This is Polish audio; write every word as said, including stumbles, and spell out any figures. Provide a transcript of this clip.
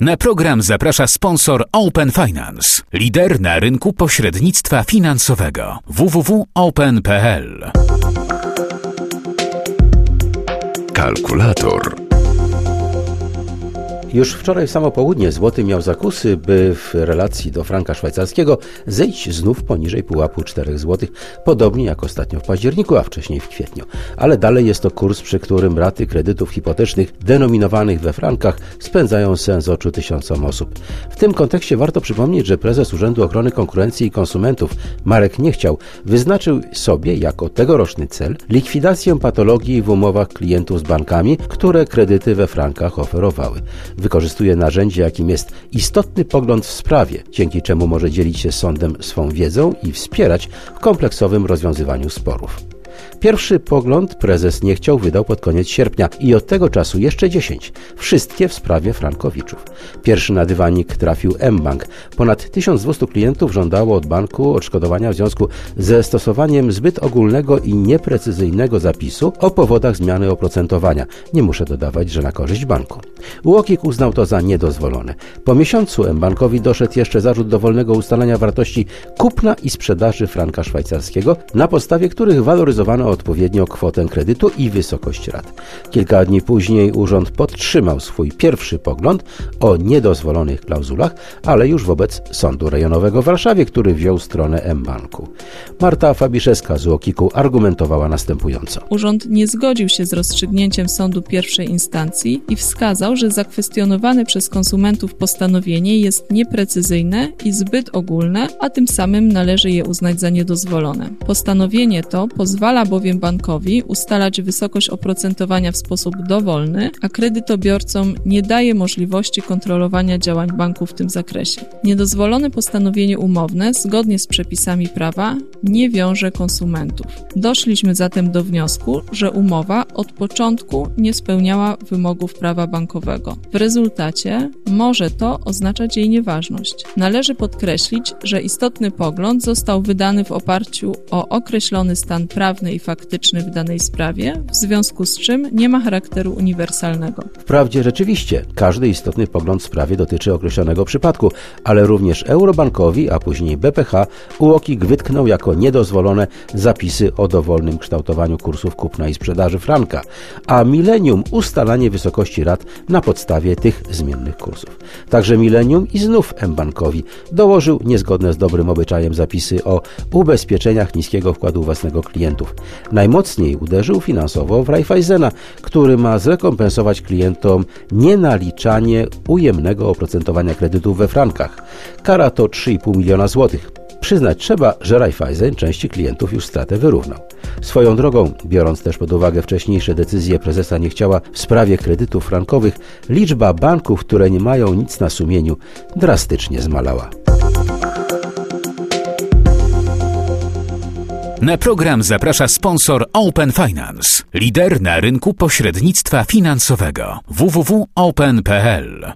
Na program zaprasza sponsor Open Finance, lider na rynku pośrednictwa finansowego w w w kropka open kropka p l. Kalkulator. Już wczoraj w samo południe złoty miał zakusy, by w relacji do franka szwajcarskiego zejść znów poniżej pułapu czterech złotych, podobnie jak ostatnio w październiku, a wcześniej w kwietniu. Ale dalej jest to kurs, przy którym raty kredytów hipotecznych denominowanych we frankach spędzają sen z oczu tysiącom osób. W tym kontekście warto przypomnieć, że prezes Urzędu Ochrony Konkurencji i Konsumentów Marek Niechciał wyznaczył sobie jako tegoroczny cel likwidację patologii w umowach klientów z bankami, które kredyty we frankach oferowały. Wykorzystuje narzędzie, jakim jest istotny pogląd w sprawie, dzięki czemu może dzielić się z sądem swą wiedzą i wspierać w kompleksowym rozwiązywaniu sporów. Pierwszy pogląd prezes Niechciał wydał pod koniec sierpnia i od tego czasu jeszcze dziesięć. Wszystkie w sprawie frankowiczów. Pierwszy na dywanik trafił mBank. Ponad tysiąc dwieście klientów żądało od banku odszkodowania w związku ze stosowaniem zbyt ogólnego i nieprecyzyjnego zapisu o powodach zmiany oprocentowania. Nie muszę dodawać, że na korzyść banku. UOKiK uznał to za niedozwolone. Po miesiącu mBankowi doszedł jeszcze zarzut dowolnego ustalania wartości kupna i sprzedaży franka szwajcarskiego, na podstawie których waloryzowano odpowiednio kwotę kredytu i wysokość rat. Kilka dni później urząd podtrzymał swój pierwszy pogląd o niedozwolonych klauzulach, ale już wobec Sądu Rejonowego w Warszawie, który wziął stronę mBanku. Marta Fabiszewska z UOKiK-u argumentowała następująco. Urząd nie zgodził się z rozstrzygnięciem sądu pierwszej instancji i wskazał, że zakwestionowane przez konsumentów postanowienie jest nieprecyzyjne i zbyt ogólne, a tym samym należy je uznać za niedozwolone. Postanowienie to pozwala bowiem bankowi ustalać wysokość oprocentowania w sposób dowolny, a kredytobiorcom nie daje możliwości kontrolowania działań banku w tym zakresie. Niedozwolone postanowienie umowne, zgodnie z przepisami prawa, nie wiąże konsumentów. Doszliśmy zatem do wniosku, że umowa od początku nie spełniała wymogów prawa bankowego. W rezultacie może to oznaczać jej nieważność. Należy podkreślić, że istotny pogląd został wydany w oparciu o określony stan prawny i faktyczny w danej sprawie, w związku z czym nie ma charakteru uniwersalnego. Wprawdzie rzeczywiście każdy istotny pogląd w sprawie dotyczy określonego przypadku, ale również Eurobankowi, a później B P H, UOKiK wytknął jako niedozwolone zapisy o dowolnym kształtowaniu kursów kupna i sprzedaży franka, a Millennium ustalanie wysokości rat na podstawie tych zmiennych kursów. Także Millennium i znów mBankowi dołożył niezgodne z dobrym obyczajem zapisy o ubezpieczeniach niskiego wkładu własnego klientów. Najmocniej uderzył finansowo w Raiffeisena, który ma zrekompensować klientom nienaliczanie ujemnego oprocentowania kredytów we frankach. Kara to trzy i pół miliona złotych. Przyznać trzeba, że Raiffeisen części klientów już stratę wyrównał. Swoją drogą, biorąc też pod uwagę wcześniejsze decyzje prezesa Niechciała w sprawie kredytów frankowych, liczba banków, które nie mają nic na sumieniu, drastycznie zmalała. Na program zaprasza sponsor Open Finance, lider na rynku pośrednictwa finansowego w w w kropka open kropka p l.